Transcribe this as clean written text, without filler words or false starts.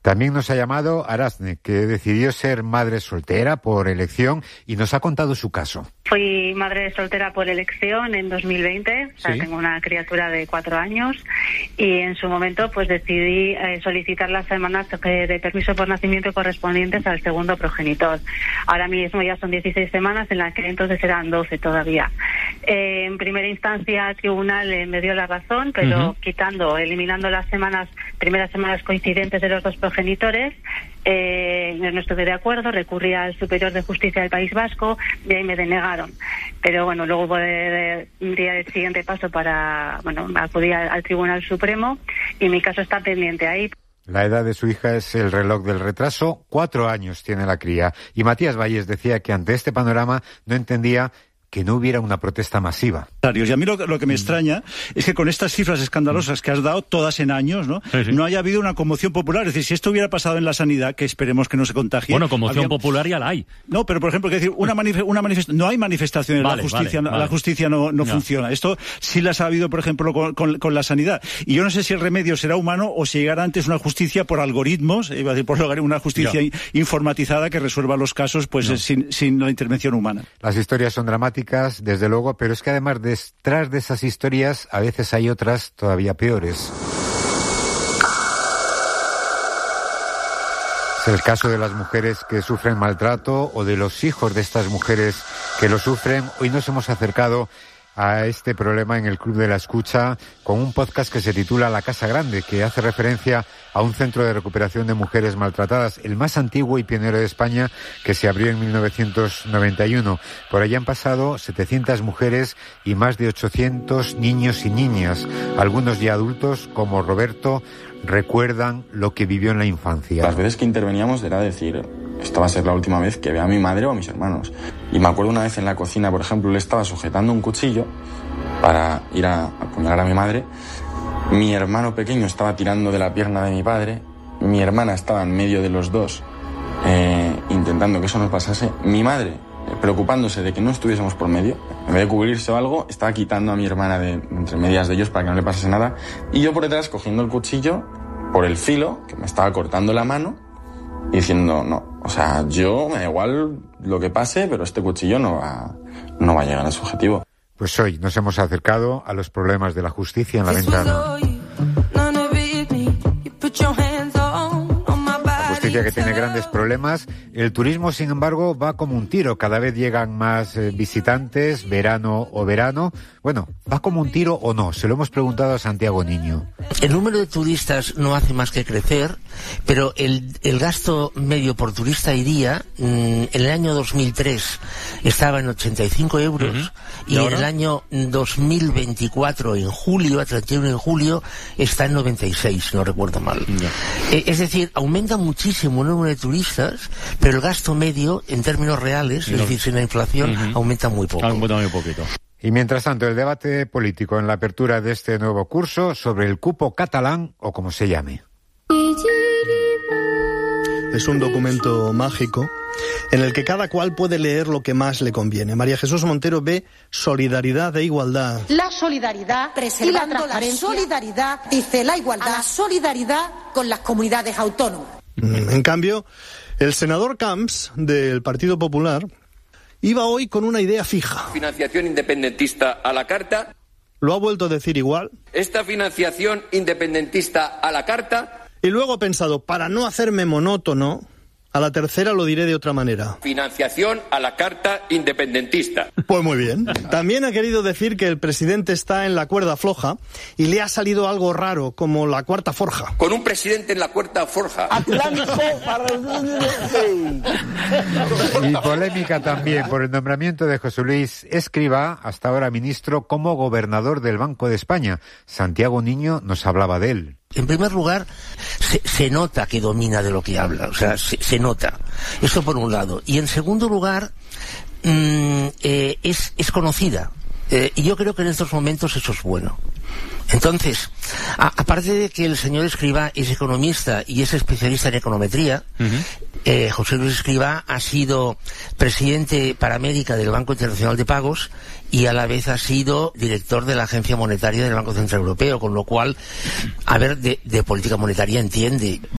También nos ha llamado Arasne, que decidió ser madre soltera por elección y nos ha contado su caso. Fui madre soltera por elección en 2020, o sea, ¿sí? Tengo una criatura de 4 años y en su momento pues decidí solicitar las semanas de permiso por nacimiento correspondientes al segundo progenitor. Ahora mismo ya son 16 semanas, en las que entonces eran 12 todavía. En primera instancia el tribunal me dio la razón, pero eliminando las primeras semanas coincidentes de los dos progenitores, no estuve de acuerdo, recurrí al Superior de Justicia del País Vasco y ahí me denegaron. Pero bueno, luego di el siguiente paso para, acudí al Tribunal Supremo y mi caso está pendiente ahí. La edad de su hija es el reloj del retraso, 4 años tiene la cría. Y Matías Valles decía que ante este panorama no entendía que no hubiera una protesta masiva. Y a mí lo que me extraña es que con estas cifras escandalosas que has dado, todas en años, ¿no? Sí. No haya habido una conmoción popular. Es decir, si esto hubiera pasado en la sanidad, que esperemos que no se contagie... Bueno, conmoción popular ya la hay. No, pero por ejemplo, no hay manifestaciones, la justicia no funciona. Esto sí las ha habido, por ejemplo, con la sanidad. Y yo no sé si el remedio será humano o si llegará antes una justicia por algoritmos, iba a decir por una justicia informatizada que resuelva los casos sin la intervención humana. Las historias son dramáticas, desde luego, pero es que además detrás de esas historias a veces hay otras todavía peores. Es el caso de las mujeres que sufren maltrato o de los hijos de estas mujeres que lo sufren. Hoy nos hemos acercado a este problema en el Club de la Escucha con un podcast que se titula La Casa Grande, que hace referencia a un centro de recuperación de mujeres maltratadas, el más antiguo y pionero de España, que se abrió en 1991. Por allí han pasado 700 mujeres y más de 800 niños y niñas. Algunos ya adultos, como Roberto, recuerdan lo que vivió en la infancia. Las veces que interveníamos era decir, esta va a ser la última vez que vea a mi madre o a mis hermanos. Y me acuerdo una vez en la cocina, por ejemplo, le estaba sujetando un cuchillo para ir a apuñalar a mi madre. Mi hermano pequeño estaba tirando de la pierna de mi padre. Mi hermana estaba en medio de los dos, intentando que eso no pasase. Mi madre, preocupándose de que no estuviésemos por medio, en vez de cubrirse o algo, estaba quitando a mi hermana de entre medias de ellos para que no le pasase nada. Y yo por detrás cogiendo el cuchillo por el filo, que me estaba cortando la mano, y diciendo, no, o sea, yo me da igual lo que pase, pero este cuchillo no va a llegar a su objetivo. Pues hoy nos hemos acercado a los problemas de la justicia en la ventana. Que tiene grandes problemas. El turismo, sin embargo, va como un tiro. Cada vez llegan más visitantes, verano. Bueno, ¿va como un tiro o no? Se lo hemos preguntado a Santiago Niño. El número de turistas no hace más que crecer, pero el gasto medio por turista día en el año 2003 estaba en 85 euros y en el año 2024, en julio, a 31 de julio, está en 96, no recuerdo mal. Es decir, aumenta muchísimo el número de turistas, pero el gasto medio, en términos reales, es decir, sin la inflación, aumenta muy poco. Aumenta muy poquito. Y mientras tanto, el debate político en la apertura de este nuevo curso sobre el cupo catalán, o como se llame. Es un documento mágico en el que cada cual puede leer lo que más le conviene. María Jesús Montero ve solidaridad e igualdad. La solidaridad, preservando la solidaridad, dice la igualdad, la solidaridad con las comunidades autónomas. En cambio, el senador Camps, del Partido Popular, iba hoy con una idea fija. Financiación independentista a la carta. Lo ha vuelto a decir igual. Esta financiación independentista a la carta. Y luego ha pensado, para no hacerme monótono, a la tercera lo diré de otra manera. Financiación a la carta independentista. Pues muy bien. También ha querido decir que el presidente está en la cuerda floja y le ha salido algo raro, como la cuarta forja. Con un presidente en la cuarta forja. Y polémica también por el nombramiento de José Luis Escrivá, hasta ahora ministro, como gobernador del Banco de España. Santiago Niño nos hablaba de él. En primer lugar, se nota que domina de lo que habla, o sea, se nota. Eso por un lado. Y en segundo lugar, es conocida. Y yo creo que en estos momentos eso es bueno. Entonces, aparte de que el señor Escrivá es economista y es especialista en econometría, José Luis Escrivá ha sido presidente para América del Banco Internacional de Pagos y a la vez ha sido director de la Agencia Monetaria del Banco Central Europeo, con lo cual, de política monetaria entiende.